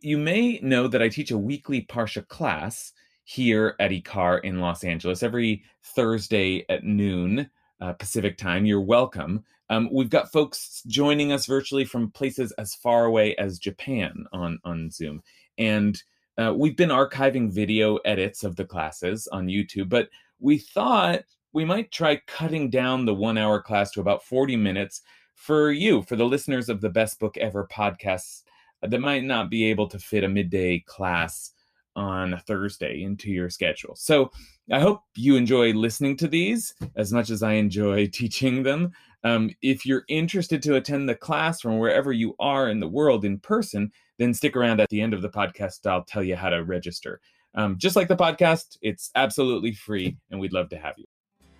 you may know that I teach a weekly Parsha class here at IKAR in Los Angeles every Thursday at noon Pacific time. You're welcome. We've got folks joining us virtually from places as far away as Japan on Zoom. And we've been archiving video edits of the classes on YouTube, but we thought we might try cutting down the 1 hour class to about 40 minutes for you, for the listeners of the Best Book Ever podcasts that might not be able to fit a midday class on a Thursday into your schedule. So I hope you enjoy listening to these as much as I enjoy teaching them. If you're interested to attend the class from wherever you are in the world in person, then stick around at the end of the podcast. I'll tell you how to register. Just like the podcast, it's absolutely free, and we'd love to have you.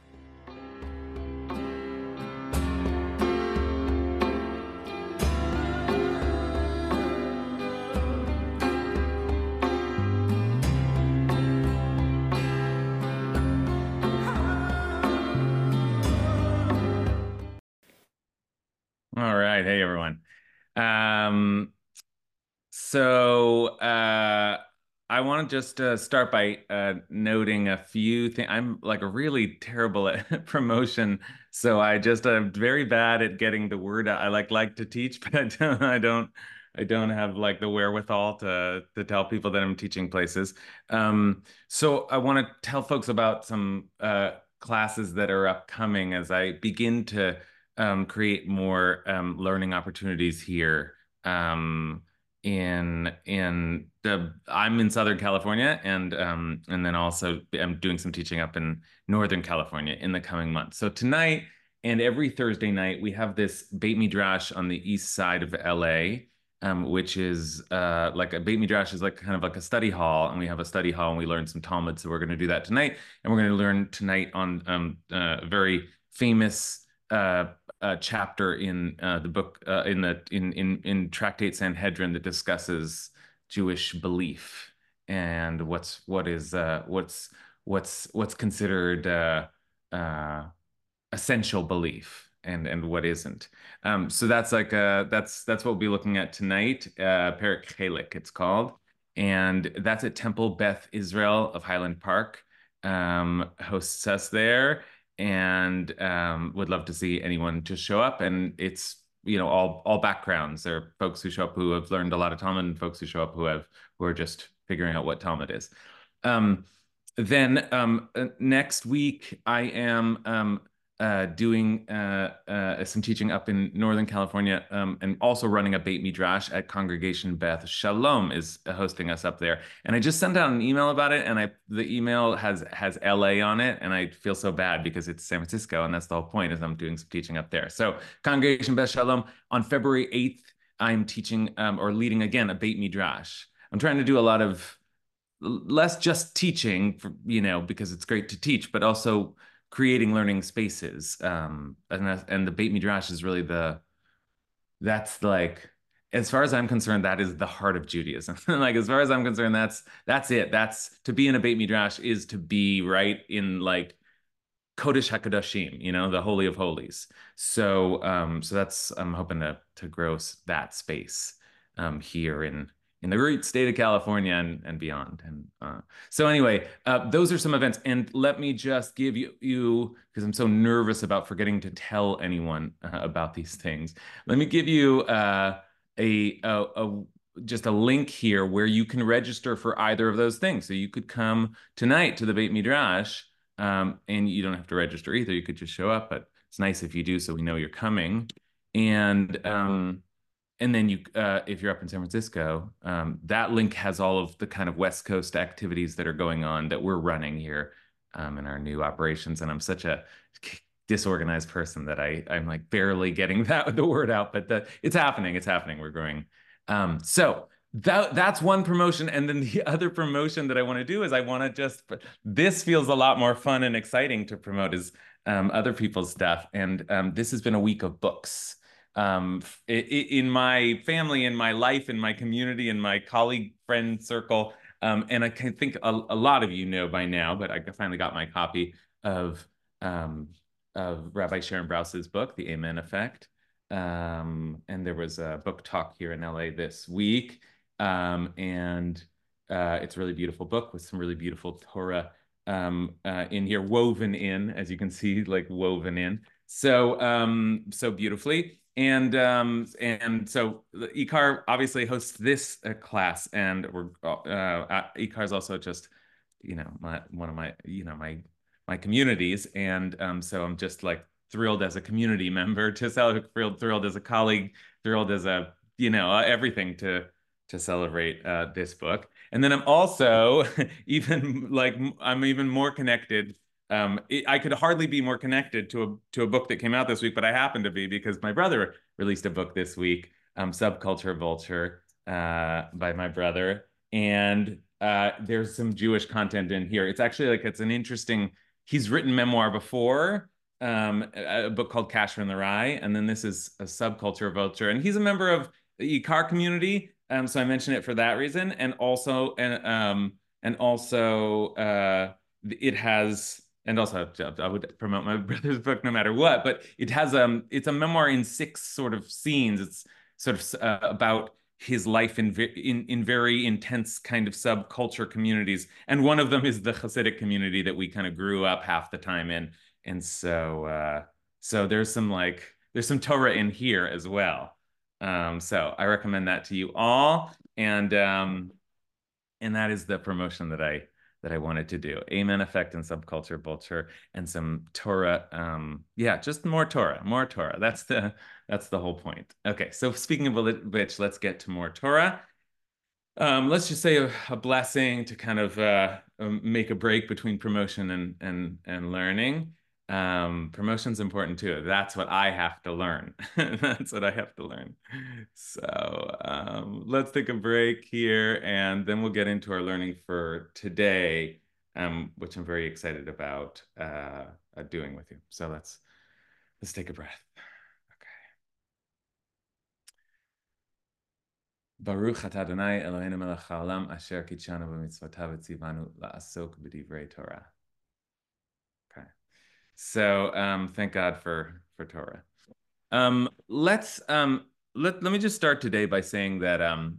All right. Hey, everyone. Um, I want to just start by noting a few things. I'm like really terrible at promotion, so I just am very bad at getting the word out. I like to teach, but I don't have like the wherewithal to tell people that I'm teaching places. So I want to tell folks about some classes that are upcoming as I begin to create more learning opportunities here. I'm in Southern California, and then also I'm doing some teaching up in Northern California in the coming months. So tonight and every Thursday night we have this Beit Midrash on the east side of LA, which is like a Beit Midrash is like kind of like a study hall, and we have a study hall and we learn some Talmud. So we're going to do that tonight, and we're going to learn tonight on a very famous chapter in the book in Tractate Sanhedrin that discusses Jewish belief and what's considered uh, essential belief and what isn't. So that's like that's what we'll be looking at tonight. Perek Chelik, it's called, and that's at Temple Beth Israel of Highland Park. Hosts us there, and would love to see anyone just show up. And it's all backgrounds. There are folks who show up who have learned a lot of Talmud, and folks who show up who are just figuring out what Talmud is. Then next week I am doing some teaching up in Northern California, and also running a Beit Midrash at Congregation Beth Shalom is hosting us up there. And I just sent out an email about it, and the email has LA on it, and I feel so bad because it's San Francisco, and that's the whole point is I'm doing some teaching up there. So Congregation Beth Shalom on February 8th, I'm teaching or leading again a Beit Midrash. I'm trying to do a lot of less just teaching because it's great to teach, but also creating learning spaces. And the Beit Midrash is really that's like, as far as I'm concerned, that is the heart of Judaism. Like, as far as I'm concerned, that's it. That's to be in a Beit Midrash is to be right in like Kodesh HaKodashim, the Holy of Holies. So that's I'm hoping to grow that space here in the great state of California and beyond. And so anyway, those are some events. And let me just give you because I'm so nervous about forgetting to tell anyone about these things. Let me give you just a link here where you can register for either of those things. So you could come tonight to the Beit Midrash, and you don't have to register either. You could just show up, but it's nice if you do, so we know you're coming. And then if you're up in San Francisco, that link has all of the kind of West Coast activities that are going on that we're running here in our new operations. And I'm such a disorganized person that I'm like barely getting the word out, but it's happening. It's happening. We're growing. So that's one promotion. And then the other promotion that I want to do is this feels a lot more fun and exciting to promote is other people's stuff. And this has been a week of books. In my family, in my life, in my community, in my colleague friend circle. And I think a lot of you know by now, but I finally got my copy of Rabbi Sharon Brous' book, The Amen Effect. And there was a book talk here in LA this week. And it's a really beautiful book with some really beautiful Torah in here, woven in, as you can see, like woven in. So beautifully. And so Ikar obviously hosts this class, and we're Ikar is also just, one of my, my communities, and so I'm just like thrilled as a community member to celebrate, thrilled as a colleague, thrilled as a, everything to celebrate this book. And then I'm also even like I'm even more connected. I could hardly be more connected to a book that came out this week, but I happen to be because my brother released a book this week, Subculture Vulture, by my brother, and there's some Jewish content in here. It's actually like it's an interesting. He's written memoir before, a book called Kasher in the Rye, and then this is a Subculture Vulture, and he's a member of the Ikar community. So I mention it for that reason, and also it has, and also I would promote my brother's book no matter what, but it's a memoir in 6 sort of scenes. It's sort of about his life in very intense kind of subculture communities, and one of them is the Hasidic community that we kind of grew up half the time in, and so there's some Torah in here as well. So I recommend that to you all, and that is the promotion that I wanted to do. Amen Effect and Subculture Vulture and some Torah. Yeah, just more Torah, more Torah. That's the whole point. Okay, so speaking of which, let's get to more Torah. Let's just say a blessing to kind of make a break between promotion and learning. Promotion's important too. That's what I have to learn. That's what I have to learn. So let's take a break here, and then we'll get into our learning for today, which I'm very excited about doing with you. So let's take a breath. Baruch atah Adonai Eloheinu melech haolam asher kitshanu b'mitzvotav v'tzivanu la'asok b'divrei Torah. Okay. So thank God for Torah. Let me just start today by saying that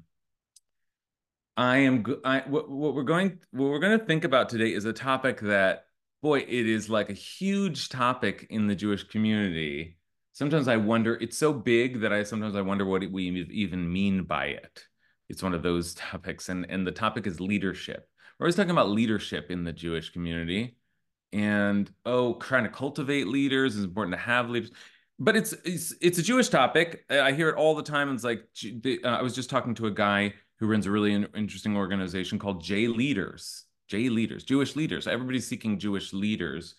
what we're going to think about today is a topic that, boy, it is like a huge topic in the Jewish community. Sometimes I wonder, it's so big that I wonder what we even mean by it. It's one of those topics, and the topic is leadership. We're always talking about leadership in the Jewish community, and trying to cultivate leaders is important to have leaders. But it's a Jewish topic. I hear it all the time. And it's like I was just talking to a guy who runs a really interesting organization called J Leaders. J Leaders, Jewish leaders. Everybody's seeking Jewish leaders,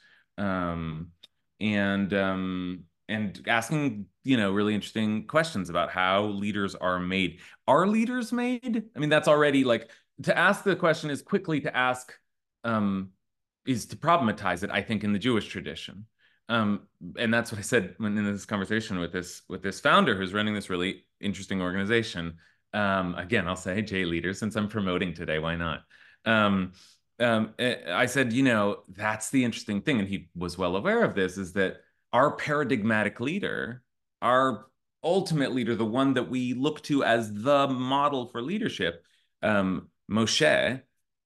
and asking really interesting questions about how leaders are made. Are leaders made? I mean, that's already like, to ask the question is quickly to ask is to problematize it, I think, in the Jewish tradition. And that's what I said when in this conversation with this founder who's running this really interesting organization. Again, I'll say J Leader since I'm promoting today. Why not? I said, that's the interesting thing, and he was well aware of this, is that our paradigmatic leader, our ultimate leader, the one that we look to as the model for leadership, Moshe,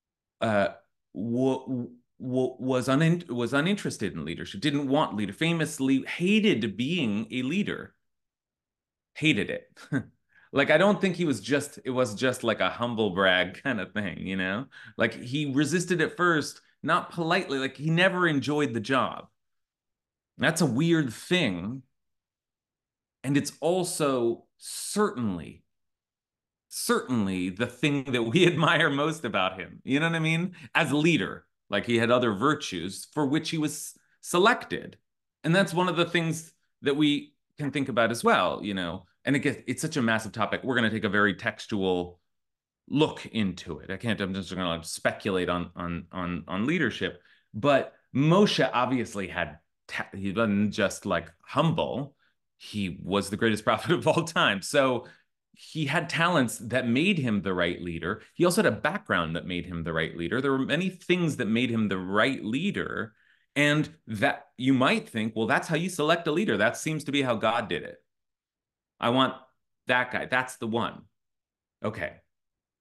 was uninterested in leadership, didn't want leader, famously hated being a leader, hated it. Like, I don't think it was just like a humble brag kind of thing, like he resisted at first, not politely, like he never enjoyed the job. That's a weird thing. And it's also certainly the thing that we admire most about him. You know what I mean? As a leader, like he had other virtues for which he was selected. And that's one of the things that we can think about as well, And it's such a massive topic. We're going to take a very textual look into it. I'm just going to speculate on leadership. But Moshe obviously he wasn't just like humble. He was the greatest prophet of all time. So he had talents that made him the right leader. He also had a background that made him the right leader. There were many things that made him the right leader. And that you might think, well, that's how you select a leader. That seems to be how God did it. I want that guy. That's the one. Okay.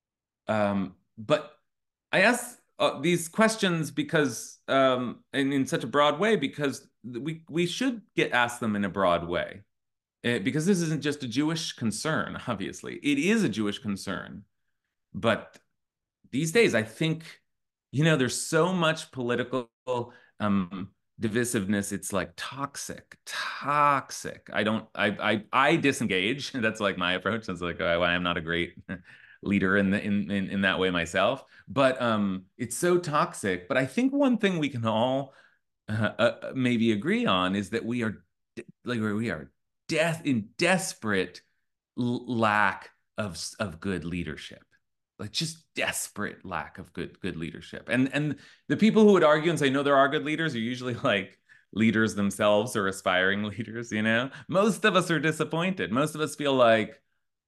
But I ask these questions because, in such a broad way, because we should get asked them in a broad way. Because this isn't just a Jewish concern, obviously. It is a Jewish concern. But these days, I think, there's so much political um, divisiveness. It's like toxic, toxic. I disengage. That's like my approach. That's like why I'm not a great leader in that way myself. But it's so toxic. But I think one thing we can all maybe agree on is that we are in desperate lack of good leadership, like just desperate lack of good leadership. And the people who would argue and say no, there are good leaders are usually like leaders themselves or aspiring leaders. Most of us are disappointed. Most of us feel like,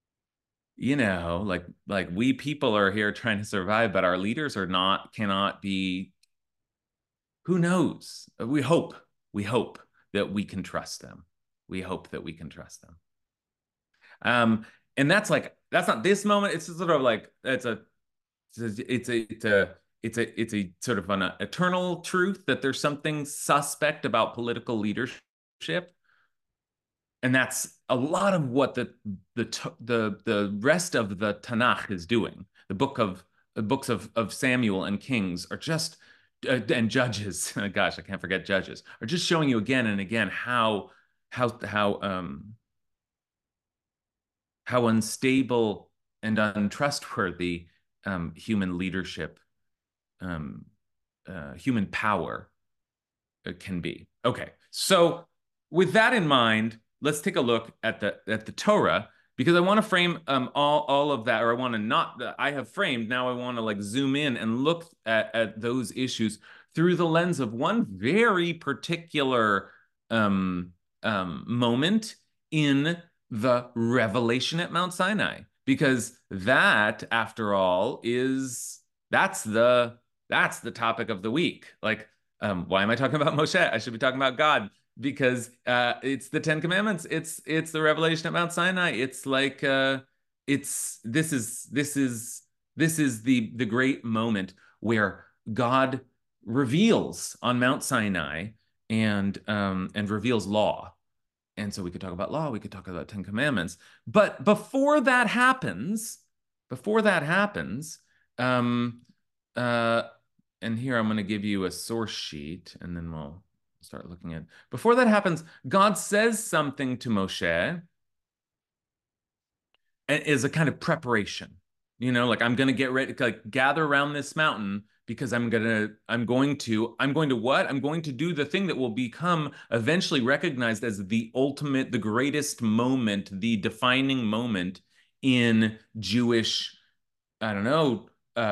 like we people are here trying to survive, but our leaders are not, cannot be. Who knows? We hope that we can trust them. We hope that we can trust them. Um, and that's not this moment. It's sort of like it's a sort of an eternal truth that there's something suspect about political leadership, and that's a lot of what the rest of the Tanakh is doing. The books of Samuel and Kings are just and Judges. Gosh, I can't forget Judges. Are just showing you again and again how how unstable and untrustworthy human leadership, um, human power can be. Okay, so with that in mind, let's take a look at the Torah, because I want to frame all of that, or I want to not. I have framed, now I want to like zoom in and look at those issues through the lens of one very particular um, moment in the revelation at Mount Sinai, because that, after all, that's the topic of the week. Like, why am I talking about Moshe? I should be talking about God, because it's the Ten Commandments. It's the revelation at Mount Sinai. It's like it's this is the great moment where God reveals on Mount Sinai and reveals law. And so we could talk about law, we could talk about Ten Commandments. But before that happens, um, uh, and here I'm going to give you a source sheet, and then we'll start looking at. Before that happens, God says something to Moshe, and is a kind of preparation. Like I'm going to get ready, like gather around this mountain because I'm going to what? I'm going to do the thing that will become eventually recognized as the ultimate, the greatest moment, the defining moment in Jewish, I don't know,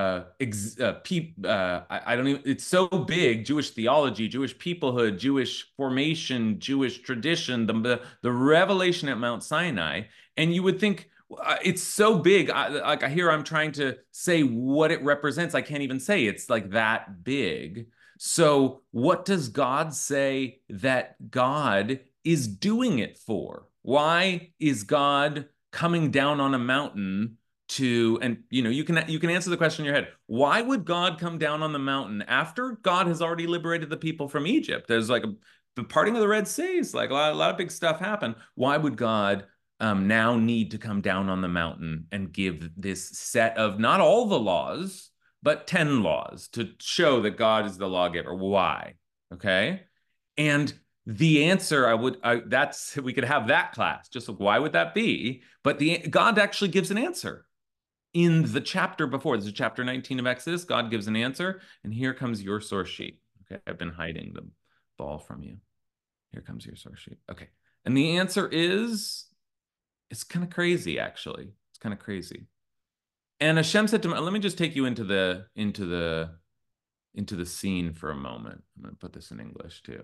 I don't even, it's so big, Jewish theology, Jewish peoplehood, Jewish formation, Jewish tradition, the revelation at Mount Sinai. And you would think, it's so big. Like I hear I'm trying to say what it represents. I can't even say it's like that big. So what does God say that God is doing it for? Why is God coming down on a mountain and you can answer the question in your head. Why would God come down on the mountain after God has already liberated the people from Egypt? There's like the parting of the Red Sea. It's like a lot of big stuff happened. Why would God now need to come down on the mountain and give this set of not all the laws, but 10 laws to show that God is the lawgiver? Why? Okay. And the answer we could have that class, just like, why would that be? But God actually gives an answer in the chapter before. This is chapter 19 of Exodus. God gives an answer, and here comes your source sheet. Okay, I've been hiding the ball from you. Here comes your source sheet. Okay, and the answer is, it's kind of crazy, actually. It's kind of crazy. And Hashem said to me, let me just take you into the scene for a moment. I'm going to put this in English too.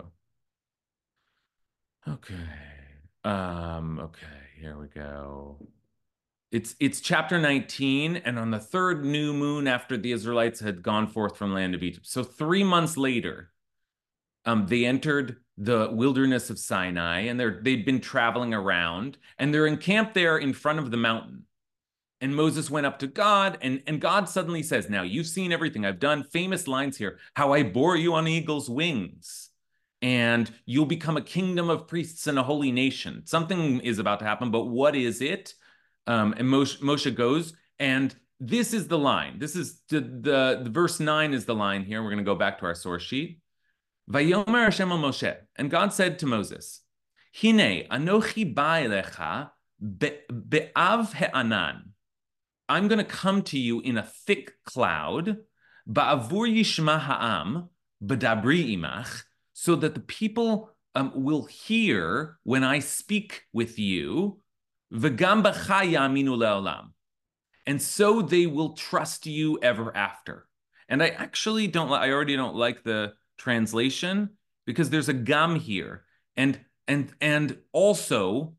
Okay. Okay, here we go. It's chapter 19, and on the third new moon after the Israelites had gone forth from land of Egypt. So 3 months later, they entered the wilderness of Sinai, and they'd been traveling around, and they're encamped there in front of the mountain. And Moses went up to God, and God suddenly says, now you've seen everything I've done. Famous lines here, how I bore you on eagle's wings, and you'll become a kingdom of priests and a holy nation. Something is about to happen, but what is it? And Moshe goes, and this is the line. This is the verse 9 is the line here. We're going to go back to our source sheet. Vayomer Hashem al Moshe, and God said to Moses, Hine anochi ba'elecha be'av he'anan. I'm going to come to you in a thick cloud, ba'avur yishma ha'am, b'dabri imach, so that the people will hear when I speak with you, v'gam b'cha ya'aminu le'olam, and so they will trust you ever after. And I actually don't, I already don't like the translation because there's a gam here, and also,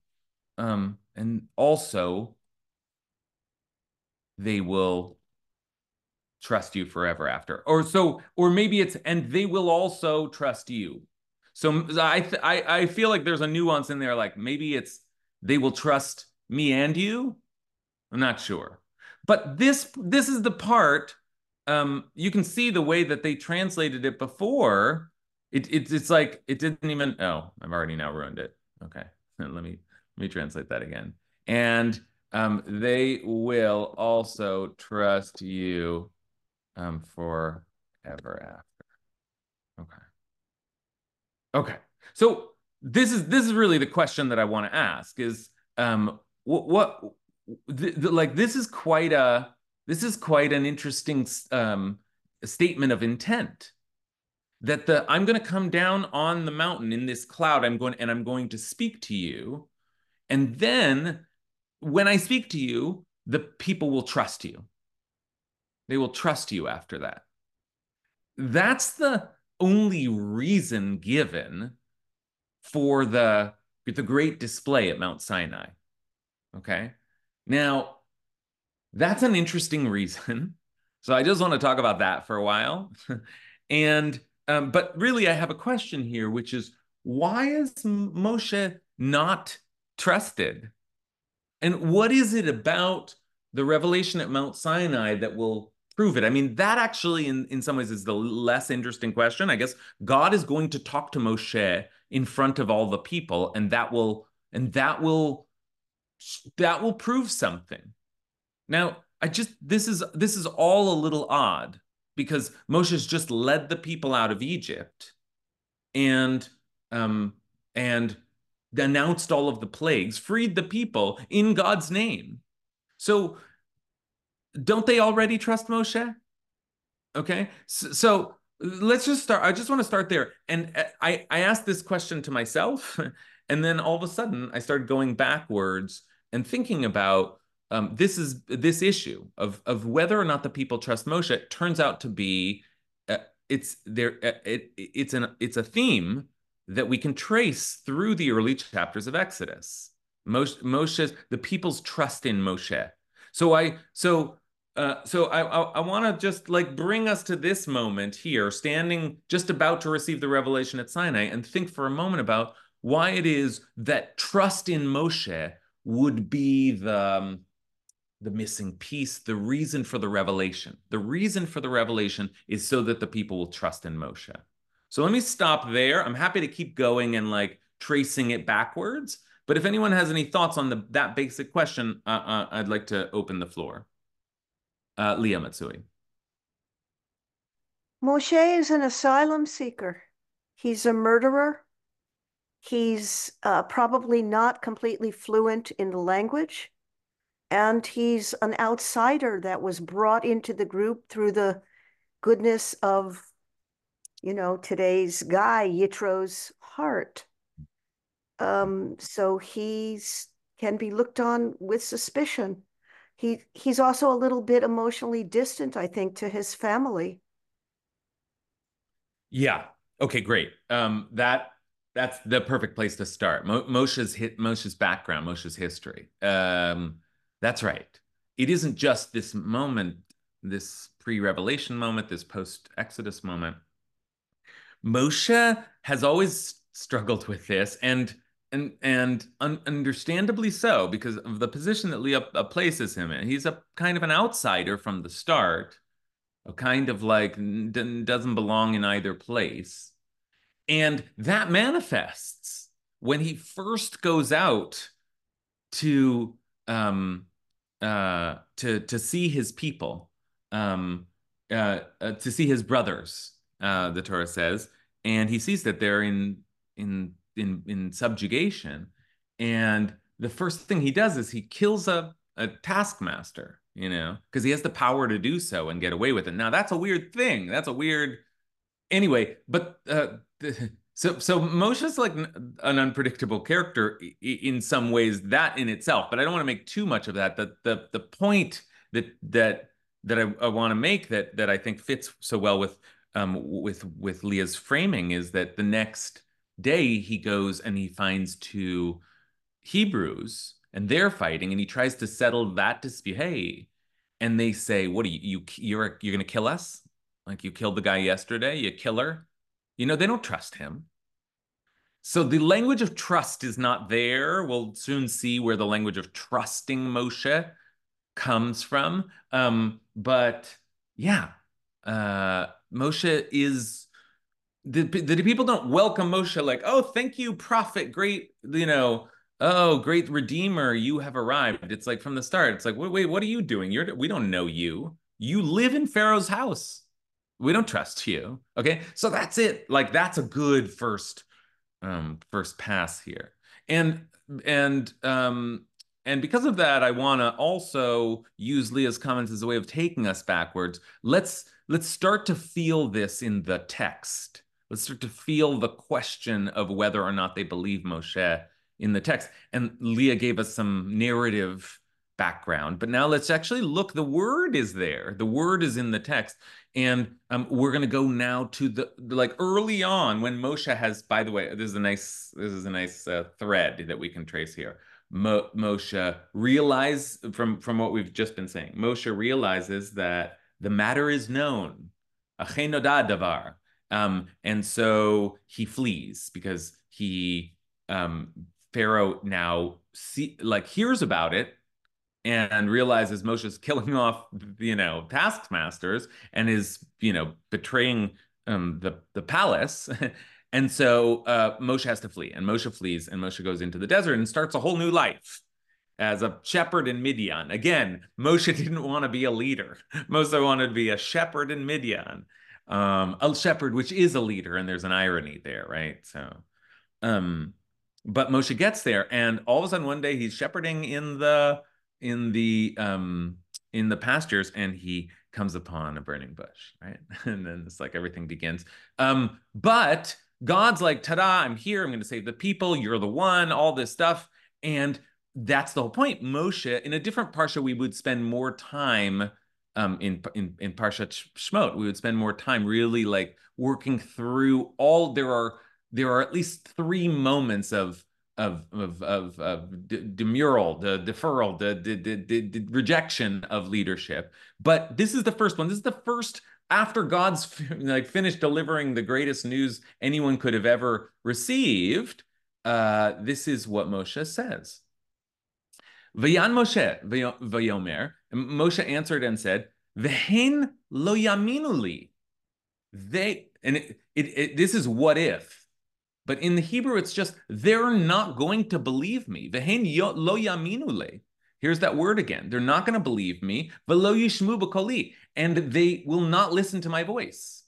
they will trust you forever after. Or maybe it's, and they will also trust you. So I feel like there's a nuance in there, like maybe it's they will trust me and you. I'm not sure. But this is the part, you can see the way that they translated it before. It's like it didn't even, oh, I've already now ruined it. Okay, let me translate that again. And they will also trust you forever after. Okay. Okay. So this is really the question that I want to ask is what like this is quite an interesting statement of intent, that I'm going to come down on the mountain in this cloud, I'm going to speak to you, and then when I speak to you, the people will trust you. They will trust you after that. That's the only reason given for the great display at Mount Sinai. Okay. Now, that's an interesting reason. So I just want to talk about that for a while. And but really, I have a question here, which is, why is Moshe not trusted? And what is it about the revelation at Mount Sinai that will prove it? I mean, that actually, in some ways, is the less interesting question. I guess God is going to talk to Moshe in front of all the people, and that will prove something. Now, this is all a little odd because Moshe's just led the people out of Egypt and announced all of the plagues, freed the people in God's name. So don't they already trust Moshe? Okay, so let's just start. I just want to start there. And I asked this question to myself, and then all of a sudden I started going backwards and thinking about this issue of whether or not the people trust Moshe. It turns out to be it's a theme that we can trace through the early chapters of Exodus. The people's trust in Moshe. So I want to just like bring us to this moment here, standing just about to receive the revelation at Sinai, and think for a moment about why it is that trust in Moshe would be the missing piece, the reason for the revelation. The reason for the revelation is so that the people will trust in Moshe. So let me stop there. I'm happy to keep going and like tracing it backwards. But if anyone has any thoughts on that basic question, I'd like to open the floor. Leah Matsui. Moshe is an asylum seeker. He's a murderer. He's probably not completely fluent in the language. And he's an outsider that was brought into the group through the goodness of, today's guy, Yitro's heart. So he's can be looked on with suspicion. He's also a little bit emotionally distant, I think, to his family. Yeah. Okay, great. That's the perfect place to start. Moshe's background, Moshe's history. That's right. It isn't just this moment, this pre-revelation moment, this post-Exodus moment. Moshe has always struggled with this, and and understandably so, because of the position that Leah places him in. He's a kind of an outsider from the start, a kind of like doesn't belong in either place. And that manifests when he first goes out to to see his people, to see his brothers, the Torah says, and he sees that they're in subjugation, and the first thing he does is he kills a taskmaster, because he has the power to do so and get away with it. Now that's a weird thing. That's a weird anyway, but so Moshe's like an unpredictable character in some ways, that in itself. But I don't want to make too much of that. The point that I want to make that I think fits so well with Leah's framing is that the next day he goes and he finds two Hebrews and they're fighting and he tries to settle that dispute. Hey, and they say, "What are you're going to kill us? Like you killed the guy yesterday, you killer." They don't trust him. So the language of trust is not there. We'll soon see where the language of trusting Moshe comes from. But yeah, Moshe is the people don't welcome Moshe like, "Oh, thank you, prophet, great, oh, great redeemer, you have arrived." It's like from the start, it's like, wait, what are you doing? We don't know you. You live in Pharaoh's house. We don't trust you. Okay, so that's it. Like that's a good first pass here, and and um, and because of that, I want to also use Leah's comments as a way of taking us backwards. Let's start to feel this in the text. Let's start to feel the question of whether or not they believe Moshe in the text. And Leah gave us some narrative background, but now let's actually look. The word is there. The word is in the text. And we're going to go now to the like early on when Moshe has, by the way, this is a nice thread that we can trace here. Moshe realize from what we've just been saying, Moshe realizes that the matter is known, Achei noda davar, and so he flees because Pharaoh now hears about it and realizes Moshe's killing off, taskmasters and is, betraying the palace. And so Moshe has to flee, and Moshe flees, and Moshe goes into the desert and starts a whole new life as a shepherd in Midian. Again, Moshe didn't want to be a leader. Moshe wanted to be a shepherd in Midian, a shepherd, which is a leader, and there's an irony there, right? So, but Moshe gets there, and all of a sudden one day he's shepherding in the pastures, and he comes upon a burning bush, right? And then it's like everything begins. But God's like, ta-da, I'm here, I'm going to save the people, you're the one, all this stuff. And that's the whole point. Moshe, in a different parsha, we would spend more time in Parshat Shemot. We would spend more time really like working through all. There are at least three moments of demurral, the deferral, the rejection of leadership. But this is the first one. This is the first after God's finished delivering the greatest news anyone could have ever received. This is what Moshe says. Vayan Moshe vayomer. Moshe answered and said, "Vehen lo yaminu li." This is what if. But in the Hebrew, it's just, they're not going to believe me. Vehen lo yaminu le. Here's that word again. They're not going to believe me. Velo yishmu b'koli. And they will not listen to my voice.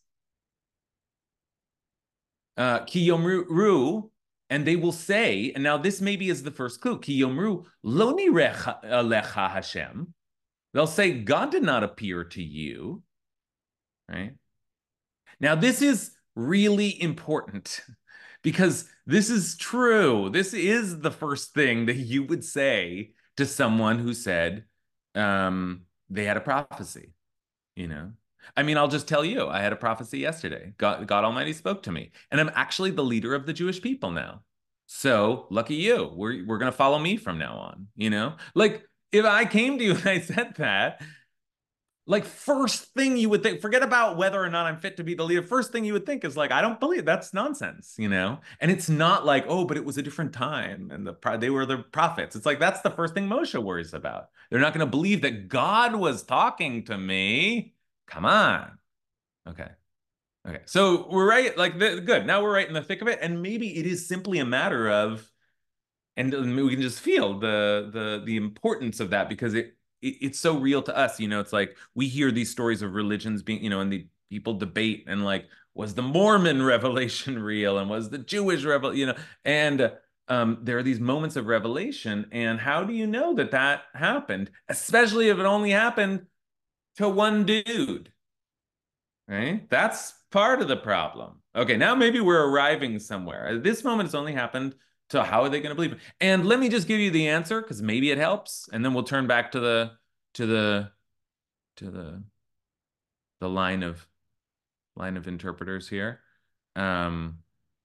Ki yomru, and they will say, and now this maybe is the first clue, Ki yomru lo nirech alecha Hashem. They'll say, God did not appear to you. Right? Now, this is really important because this is true. This is the first thing that you would say to someone who said they had a prophecy, I mean, I'll just tell you, I had a prophecy yesterday. God Almighty spoke to me, and I'm actually the leader of the Jewish people now. So lucky you. We're going to follow me from now on, Like if I came to you and I said that, like first thing you would think, forget about whether or not I'm fit to be the leader. First thing you would think is like, I don't believe that's nonsense, you know? And it's not like, oh, but it was a different time and they were the prophets. It's like that's the first thing Moshe worries about. They're not going to believe that God was talking to me. Come on. Okay. Okay. So we're right, like good. Now we're right in the thick of it. And maybe it is simply a matter of and we can just feel the importance of that because it's so real to us. You know, it's like we hear these stories of religions being, you know, and the people debate and like, was the Mormon revelation real and was the Jewish revelation, you know, and there are these moments of revelation, and how do you know that that happened, especially if it only happened to one dude? Right? That's part of the problem. Okay, now maybe we're arriving somewhere. At this moment, it's only happened to how are they going to believe it? And let me just give you the answer because maybe it helps, and then we'll turn back to to the to the line of interpreters here. Um,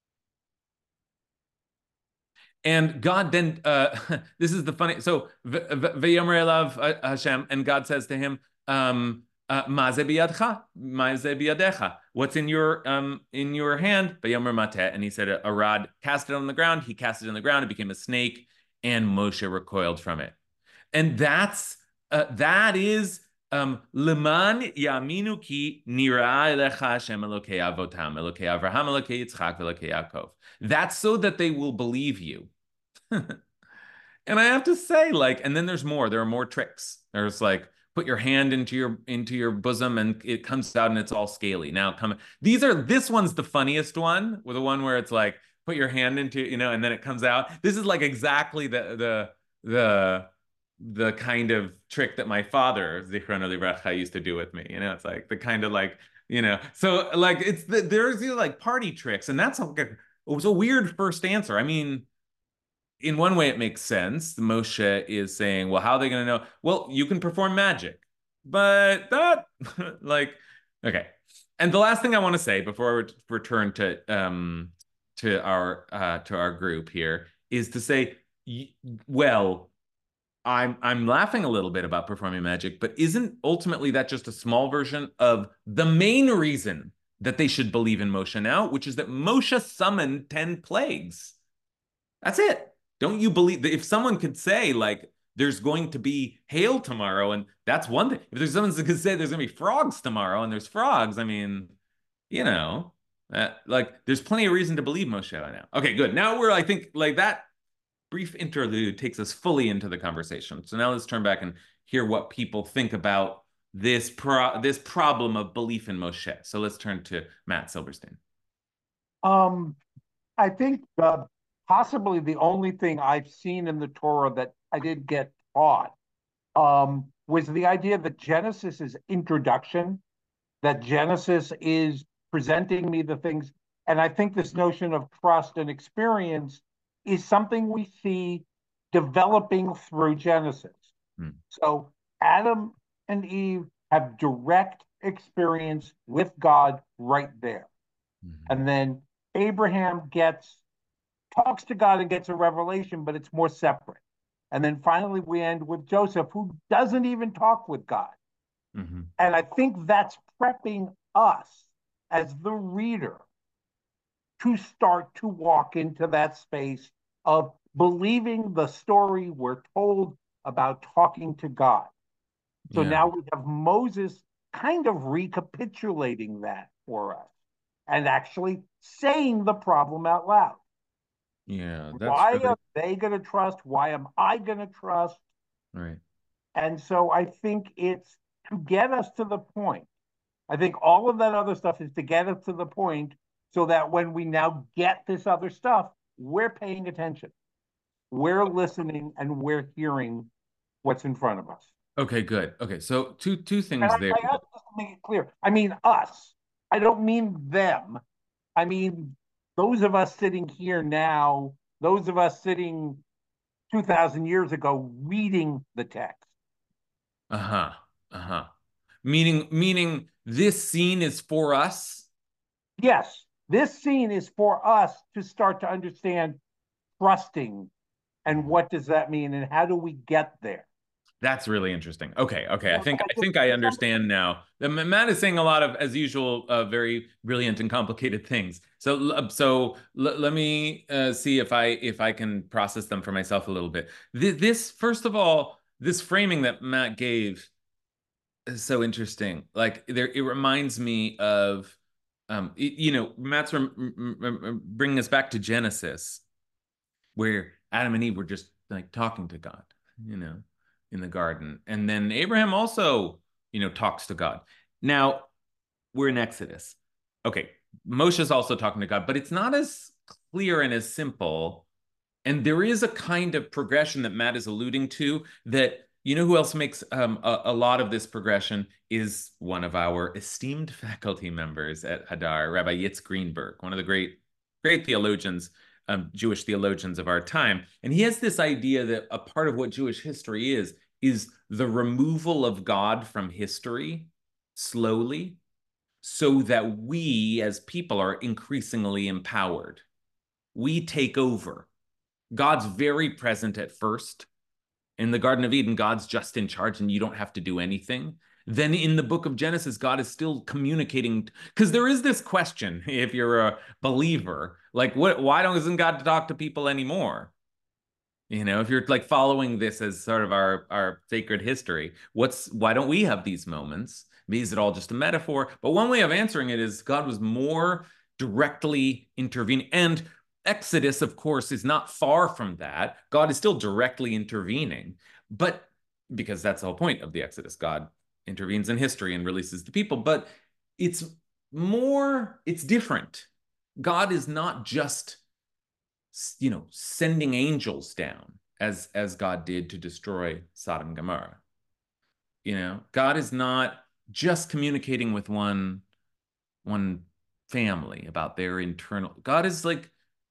and God then, this is the funny. So, V'yomer elav Hashem, and God says to him, "Ma ze biyadcha? Ma ze biyadecha? What's in your hand?" V'yomer mateh, and he said, "A rod." Cast it on the ground. He cast it on the ground. It became a snake, and Moshe recoiled from it. And that is Leman yaminu ki nira elecha Hashem Elokei avotam Elokei Avraham Elokei Yitzchak Elokei Yaakov. That's so that they will believe you. And I have to say, like, and then there's more. There are more tricks. There's like put your hand into your bosom and it comes out and it's all scaly. Now come this one's the funniest one, with the one where it's like put your hand into, you know, and then it comes out. This is like exactly the the kind of trick that my father, Zichrono Livracha, used to do with me. You know, it's like the kind of like, you know, so like there's these like party tricks, and that's like it was a weird first answer. I mean, in one way, it makes sense. Moshe is saying, well, how are they going to know? Well, you can perform magic, but that, like, okay. And the last thing I want to say before we return to our group here is to say, well, I'm laughing a little bit about performing magic, but isn't ultimately that just a small version of the main reason that they should believe in Moshe now, which is that Moshe summoned 10 plagues. That's it. Don't you believe that if someone could say like there's going to be hail tomorrow, and that's one thing. If there's someone that could say there's going to be frogs tomorrow and there's frogs, I mean, you know, like there's plenty of reason to believe Moshe now. Okay, good. Now we're I think like that brief interlude takes us fully into the conversation. So now let's turn back and hear what people think about this problem of belief in Moshe. So let's turn to Matt Silverstein. Um, I think possibly the only thing I've seen in the Torah that I did get taught was the idea that Genesis is introduction, that Genesis is presenting me the things. And I think this notion of trust and experience is something we see developing through Genesis. So Adam and Eve have direct experience with God right there. And then Abraham talks to God and gets a revelation, but it's more separate. And then finally we end with Joseph, who doesn't even talk with God. And I think that's prepping us as the reader to start to walk into that space of believing the story we're told about talking to God. So now we have Moses kind of recapitulating that for us and actually saying the problem out loud. Yeah, that's why really... are they going to trust? Why am I going to trust? Right. And so I think it's to get us to the point. I think all of that other stuff is to get us to the point so that when we now get this other stuff, we're paying attention. We're listening and we're hearing what's in front of us. Okay, good. Okay, so two things there. I have to make it clear. I mean us. I don't mean them. I mean those of us sitting here now, those of us sitting 2,000 years ago reading the text. Uh-huh. Uh-huh. Meaning this scene is for us? Yes, this scene is for us to start to understand trusting and what does that mean and how do we get there? That's really interesting. Okay, okay. Yeah, I think I understand now. Matt is saying a lot of, as usual, very brilliant and complicated things. Let me see if I can process them for myself a little bit. This, first of all, this framing that Matt gave is so interesting. Like there, it reminds me of, you know, Matt's bringing us back to Genesis, where Adam and Eve were just like talking to God, you know, in the garden. And then Abraham also, you know, talks to God. Now we're in Exodus. Okay, Moshe's also talking to God, but it's not as clear and as simple. And there is a kind of progression that Matt is alluding to that, you know, who else makes a lot of this progression is one of our esteemed faculty members at Hadar, Rabbi Yitz Greenberg, one of the great theologians, Jewish theologians of our time. And he has this idea that a part of what Jewish history is the removal of God from history slowly, so that we as people are increasingly empowered. We take over. God's very present at first. In the Garden of Eden, God's just in charge and you don't have to do anything. Then in the book of Genesis, God is still communicating, because there is this question, if you're a believer, like why doesn't God talk to people anymore? You know, if you're like following this as sort of our sacred history, why don't we have these moments? Is it all just a metaphor? But one way of answering it is God was more directly intervening. And Exodus, of course, is not far from that. God is still directly intervening, but because that's the whole point of the Exodus, God intervenes in history and releases the people. But it's it's different. God is not just, you know, sending angels down as God did to destroy Sodom and Gomorrah. You know, God is not just communicating with one family about their internal. God is like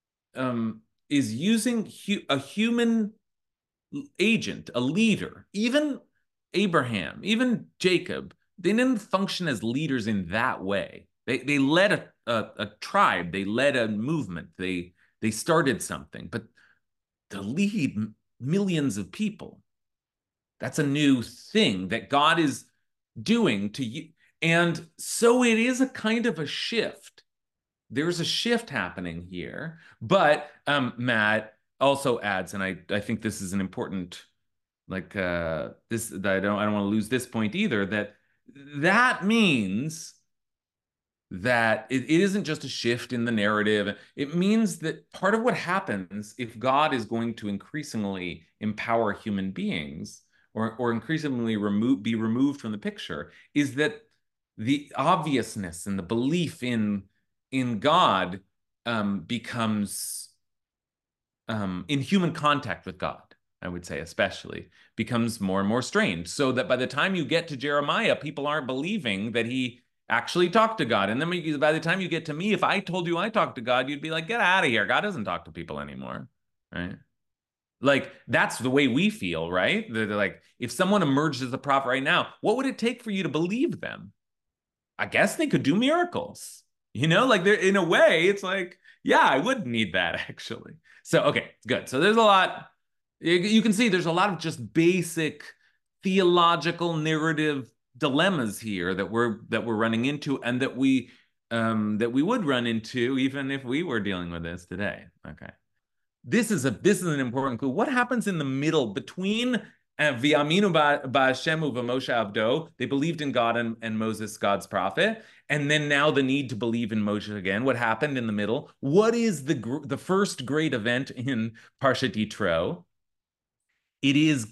is using a human agent, a leader. Even Abraham, even Jacob, they didn't function as leaders in that way. They led a tribe, they led a movement, they started something, but to lead millions of people, that's a new thing that God is doing to you. And so it is a kind of a shift. There's a shift happening here. But Matt also adds, and I think this is an important, like this, I don't want to lose this point either, that means that it isn't just a shift in the narrative. It means that part of what happens if God is going to increasingly empower human beings or increasingly be removed from the picture is that the obviousness and the belief in God becomes in human contact with God, I would say especially, becomes more and more strained, so that by the time you get to Jeremiah, people aren't believing that he actually talked to God. And then by the time you get to me, if I told you I talked to God, you'd be like, get out of here. God doesn't talk to people anymore, right? Like, that's the way we feel, right? They're like, if someone emerged as a prophet right now, what would it take for you to believe them? I guess they could do miracles. You know, like they're in a way, it's like, yeah, I would need that actually. So, okay, good. So there's a lot, you can see there's a lot of just basic theological narrative dilemmas here that we're running into and that we would run into even if we were dealing with this today. Okay. This is an important clue. What happens in the middle between V'aminu ba'Hashem u'Moshe avdo? They believed in God and Moses, God's prophet, and then now the need to believe in Moshe again. What happened in the middle? What is the first great event in Parshat Yitro? It is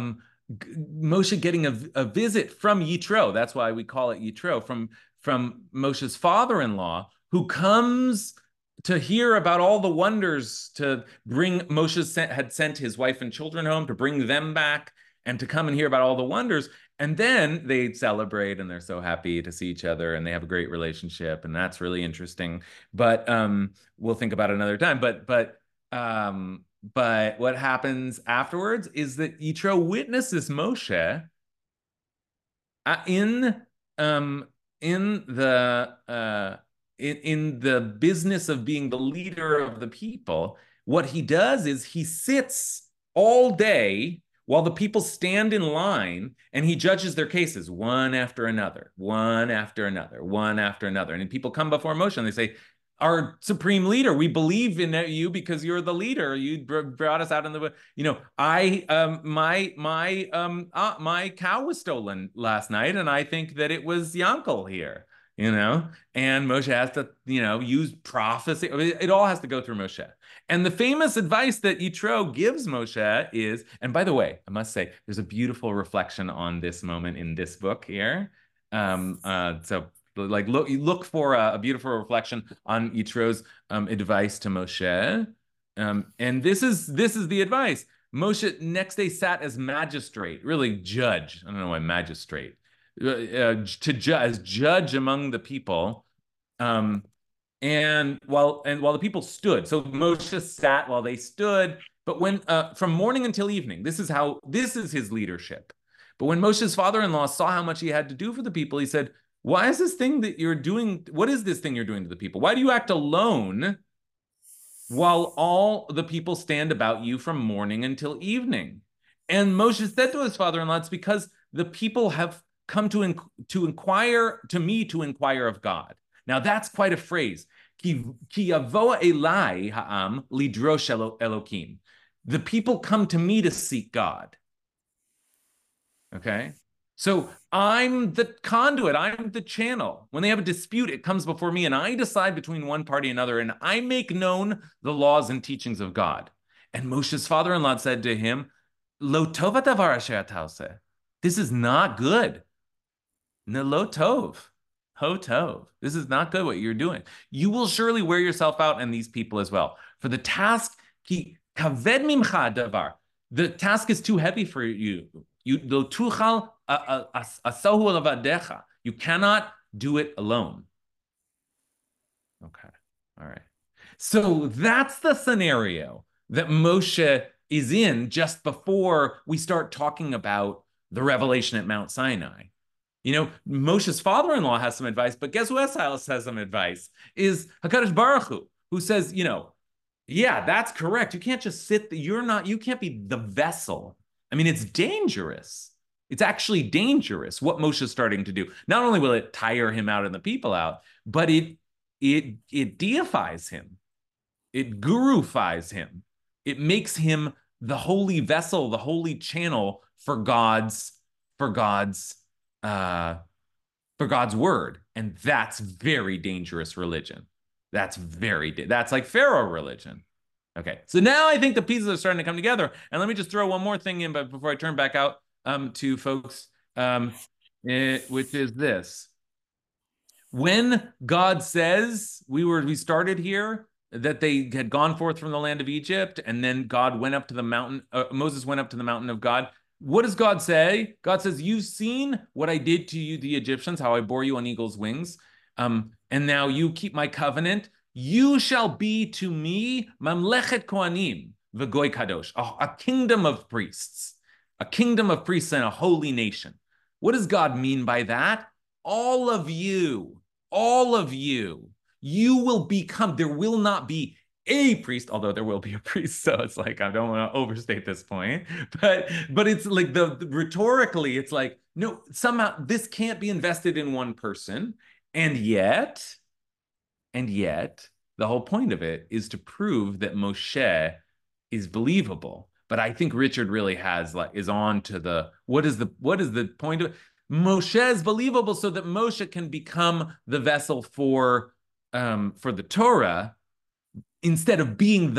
Moshe getting a visit from Yitro. That's why we call it Yitro, from Moshe's father-in-law, who comes to hear about all the wonders, to bring Moshe had sent his wife and children home, to bring them back and to come and hear about all the wonders. And then they celebrate and they're so happy to see each other and they have a great relationship. And that's really interesting. But we'll think about it another time. But what happens afterwards is that Yitro witnesses Moshe in the business of being the leader of the people. What he does is he sits all day while the people stand in line and he judges their cases one after another, one after another, one after another. And people come before Moshe and they say, our supreme leader, we believe in you because you're the leader. You brought us out in the, my cow was stolen last night, and I think that it was Yankel here, and Moshe has to, use prophecy. It all has to go through Moshe. And the famous advice that Yitro gives Moshe is, and by the way, I must say, there's a beautiful reflection on this moment in this book here. So like look for a beautiful reflection on Yitro's advice to Moshe. And this is the advice. Moshe next day sat as magistrate, really judge. I don't know why magistrate. As judge among the people. And while the people stood, so Moshe sat while they stood, but when from morning until evening, this is his leadership. But when Moshe's father-in-law saw how much he had to do for the people, he said, why is this thing that you're doing? What is this thing you're doing to the people? Why do you act alone while all the people stand about you from morning until evening? And Moshe said to his father-in-law, it's because the people have come to inquire of God. Now that's quite a phrase. Ki yavo elai ha'am lidrosh Elokim. The people come to me to seek God. Okay? So I'm the conduit, I'm the channel. When they have a dispute, it comes before me, and I decide between one party and another, and I make known the laws and teachings of God. And Moshe's father-in-law said to him, Lo tova davar asher atah. This is not good. Lo tov. Ho tov. This is not good what you're doing. You will surely wear yourself out and these people as well. For the task, ki kaved mimcha davar. The task is too heavy for you. You cannot do it alone. Okay. All right. So that's the scenario that Moshe is in just before we start talking about the revelation at Mount Sinai. Moshe's father-in-law has some advice, but guess who else has some advice? Is HaKadosh Baruch Hu, who says, yeah, that's correct. You can't just sit there. You can't be the vessel. I mean, it's dangerous. It's actually dangerous what Moshe's starting to do. Not only will it tire him out and the people out, but it deifies him. It gurufies him. It makes him the holy vessel, the holy channel for God's word. And that's very dangerous religion. That's like Pharaoh religion. Okay, so now I think the pieces are starting to come together. And let me just throw one more thing in, but before I turn back out to folks, which is this. When God says, we started here, that they had gone forth from the land of Egypt, and then God went up to the mountain, Moses went up to the mountain of God. What does God say? God says, you've seen what I did to you, the Egyptians, how I bore you on eagle's wings. And now you keep my covenant. You shall be to me mamlechet kohanim v'goy kadosh, a kingdom of priests, and a holy nation. What does God mean by that? All of you, you will become, there will not be a priest, although there will be a priest. So it's like, I don't want to overstate this point, but it's like rhetorically, it's like, no, somehow this can't be invested in one person. And yet, the whole point of it is to prove that Moshe is believable. But I think Richard really is on to what is the point of it? Moshe is believable so that Moshe can become the vessel for the Torah instead of being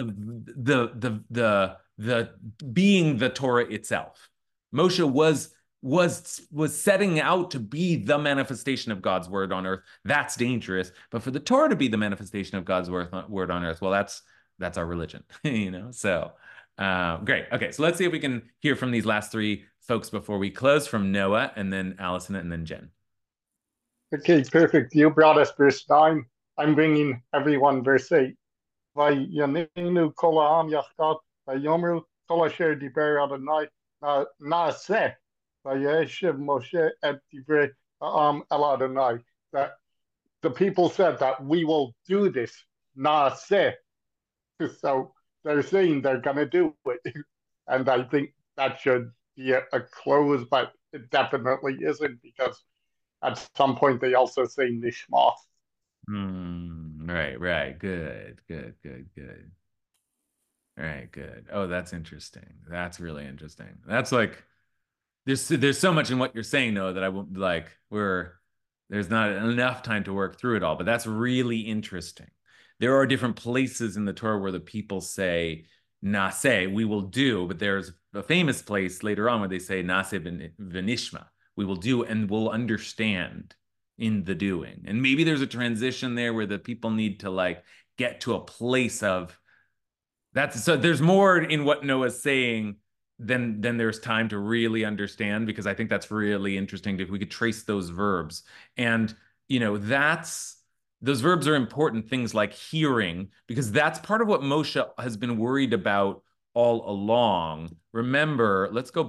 being the Torah itself. Moshe was setting out to be the manifestation of God's word on earth. That's dangerous. But for the Torah to be the manifestation of God's word on earth, well, that's our religion, So great. Okay, so let's see if we can hear from these last three folks before we close, from Noah, and then Allison, and then Jen. Okay, perfect. You brought us verse 9. I'm bringing everyone verse 8. Vayaninu kol ha'am yachdat, vayomru kol asher diber Adonai na'aseh, vayeshiv Moshe et divrei ha'am el Adonai. That the people said that we will do this, na'aseh. So they're saying they're going to do it. And I think that should be a close, but it definitely isn't because at some point they also say nishma. Right, right. Good, good, good, good. All right, good. Oh, that's interesting. That's really interesting. That's like there's so much in what you're saying though that I won't like there's not enough time to work through it all, but that's really interesting. There are different places in the Torah where the people say nase, we will do, but there's a famous place later on where they say nase v'nishma, we will do and we'll understand in the doing. And maybe there's a transition there where the people need to like get to a place of that's so there's more in what Noah's saying than there's time to really understand because I think that's really interesting if we could trace those verbs. And that's those verbs are important things like hearing because that's part of what Moshe has been worried about all along. Remember,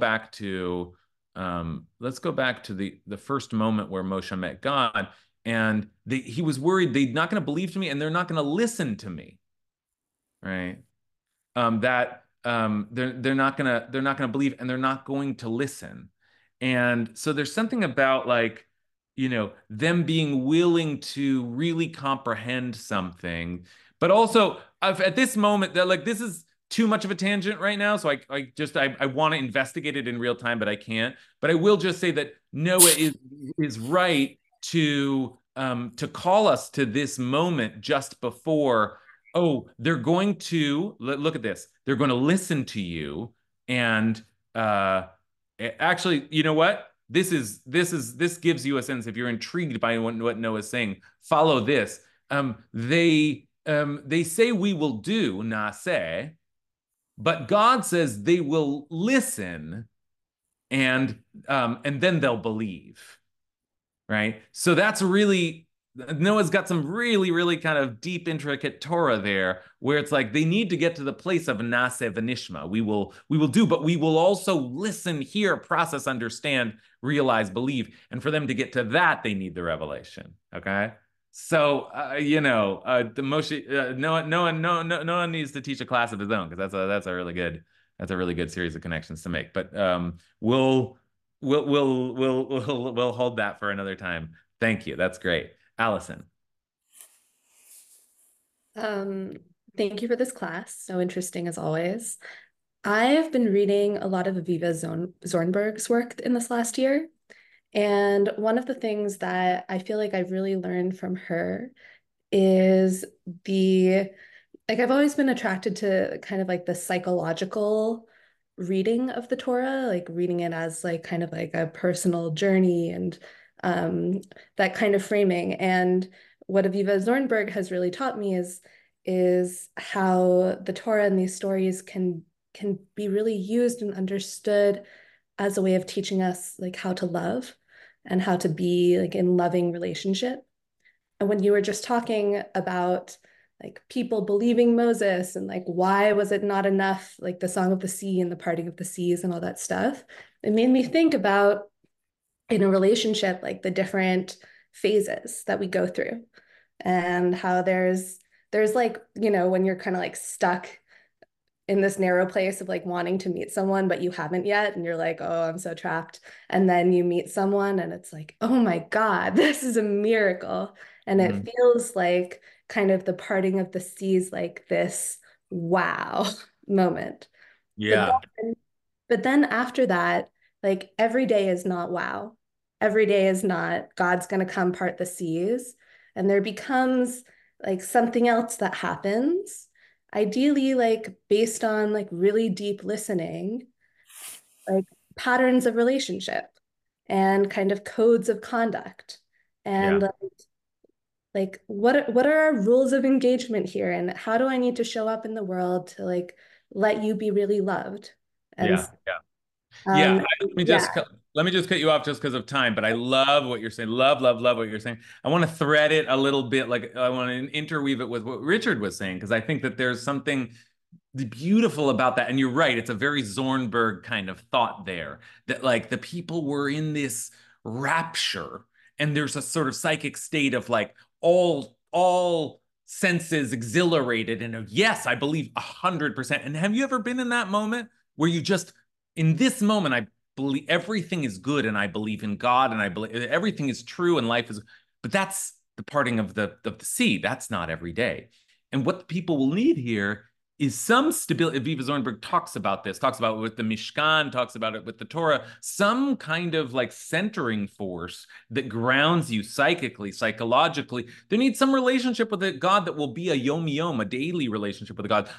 let's go back to the first moment where Moshe met God and he was worried they're not going to believe to me and they're not going to listen to me. Right? That they're not gonna believe and they're not going to listen. And so there's something about like, them being willing to really comprehend something, but also at this moment that like this is too much of a tangent right now. So I want to investigate it in real time, but I can't. But I will just say that Noah is right to call us to this moment just before oh, they're going to look at this. They're going to listen to you, and actually, you know what? This gives you a sense if you're intrigued by what Noah's saying. Follow this. They say we will do nase, but God says they will listen, and then they'll believe. Right. So that's really Noah's got some really, really kind of deep, intricate Torah there, where it's like they need to get to the place of Nase v'nishma. We will do, but we will also listen, hear, process, understand, realize, believe. And for them to get to that, they need the revelation. Okay. So the Moshe Noah needs to teach a class of his own because that's a really good series of connections to make. But we'll hold that for another time. Thank you. That's great. Allison. Thank you for this class. So interesting as always. I've been reading a lot of Aviva Zornberg's work in this last year. And one of the things that I feel like I've really learned from her is I've always been attracted to kind of like the psychological reading of the Torah, like reading it as like kind of like a personal journey and that kind of framing. And what Aviva Zornberg has really taught me is how the Torah and these stories can be really used and understood as a way of teaching us like how to love and how to be like in loving relationship. And when you were just talking about like people believing Moses and like why was it not enough, like the Song of the Sea and the parting of the seas and all that stuff, it made me think about in a relationship, like the different phases that we go through and how there's like, when you're kind of like stuck in this narrow place of like wanting to meet someone, but you haven't yet. And you're like, oh, I'm so trapped. And then you meet someone and it's like, oh my God, this is a miracle. And it feels like kind of the parting of the seas, like this wow moment. Yeah. But then after that, like every day is not wow. Every day is not God's going to come part the seas. And there becomes like something else that happens, ideally like based on like really deep listening, like patterns of relationship and kind of codes of conduct. And like what are our rules of engagement here? And how do I need to show up in the world to like let you be really loved? And let me just cut you off just because of time, but I love what you're saying. Love what you're saying. I want to thread it a little bit, like I want to interweave it with what Richard was saying, because I think that there's something beautiful about that. And you're right, it's a very Zornberg kind of thought there, that like the people were in this rapture, and there's a sort of psychic state of like all senses exhilarated, and yes, I believe 100%. And have you ever been in that moment where you just in this moment, I believe everything is good, and I believe in God, and I believe everything is true, and life is. But that's the parting of the sea. That's not every day. And what the people will need here is some stability. Aviva Zornberg talks about this, talks about it with the Mishkan, talks about it with the Torah, some kind of like centering force that grounds you psychically, psychologically. There needs some relationship with a God that will be a yom yom, a daily relationship with a God.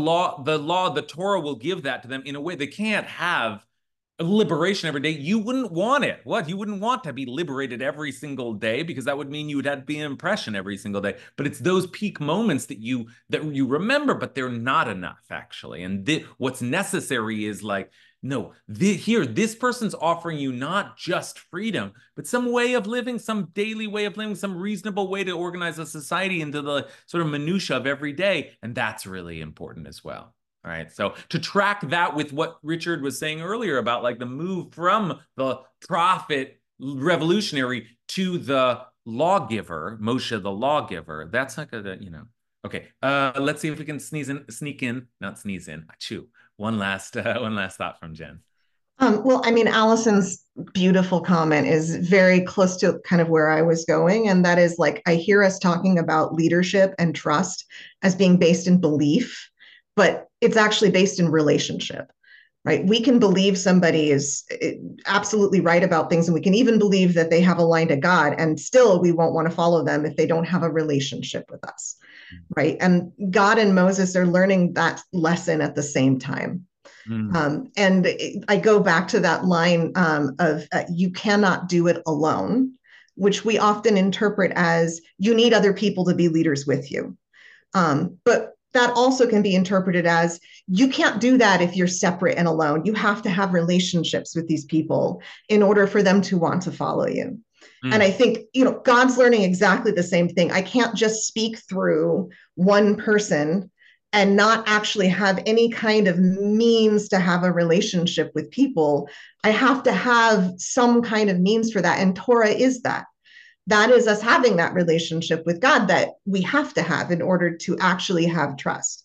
The Torah will give that to them in a way they can't have liberation every day. You wouldn't want it. What? You wouldn't want to be liberated every single day, because that would mean you would have to be an impression every single day. But it's those peak moments that you remember, but they're not enough actually. And what's necessary is like, no, here, this person's offering you not just freedom, but some way of living, some daily way of living, some reasonable way to organize a society into the sort of minutia of every day. And that's really important as well. All right. So to track that with what Richard was saying earlier about like the move from the prophet revolutionary to the lawgiver, Moshe the lawgiver, that's like Okay. Let's see if we can sneak in, not sneeze in, achoo. One last thought from Jen. Well, I mean, Allison's beautiful comment is very close to kind of where I was going. And that is like, I hear us talking about leadership and trust as being based in belief, but it's actually based in relationship, right? We can believe somebody is absolutely right about things, and we can even believe that they have a line to God, and still we won't want to follow them if they don't have a relationship with us, right? And God and Moses are learning that lesson at the same time. And I go back to that line of you cannot do it alone, which we often interpret as you need other people to be leaders with you. But that also can be interpreted as you can't do that if you're separate and alone. You have to have relationships with these people in order for them to want to follow you. And I think, God's learning exactly the same thing. I can't just speak through one person and not actually have any kind of means to have a relationship with people. I have to have some kind of means for that. And Torah is that. That is us having that relationship with God that we have to have in order to actually have trust.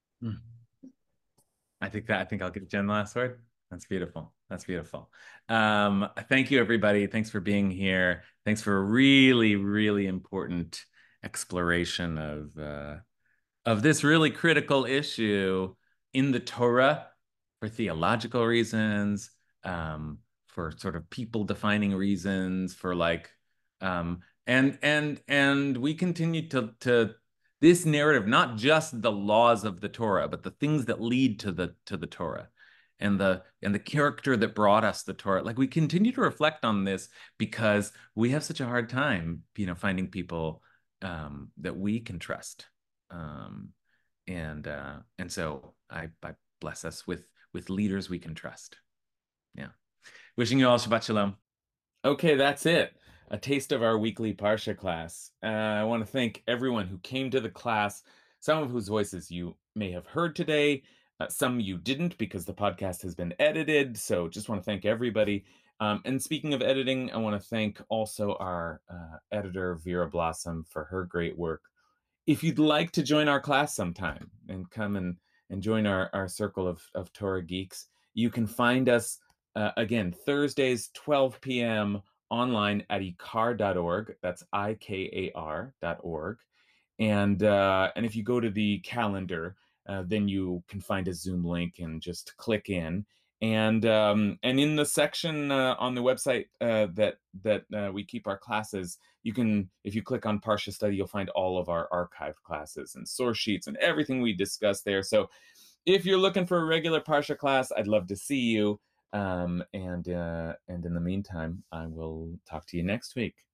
I think I'll give Jen the last word. That's beautiful. That's beautiful. Thank you, everybody. Thanks for being here. Thanks for a really, really important exploration of this really critical issue in the Torah for theological reasons, for sort of people defining reasons, for like, and we continue to this narrative, not just the laws of the Torah, but the things that lead to the Torah, and the character that brought us the Torah. Like, we continue to reflect on this because we have such a hard time, finding people that we can trust. And so I bless us with leaders we can trust. Yeah. Wishing you all Shabbat Shalom. Okay, that's it. A taste of our weekly Parsha class. I want to thank everyone who came to the class, some of whose voices you may have heard today, some you didn't because the podcast has been edited. So just want to thank everybody. And speaking of editing, I want to thank also our editor, Vera Blossom, for her great work. If you'd like to join our class sometime and come and join our circle of Torah geeks, you can find us, again, Thursdays, 12 p.m. online at ikar.org. That's IKAR.org. And if you go to the calendar, then you can find a Zoom link and just click in. And in the section on the website that we keep our classes, you can, if you click on Parsha Study, you'll find all of our archived classes and source sheets and everything we discussed there. So if you're looking for a regular Parsha class, I'd love to see you. And in the meantime, I will talk to you next week.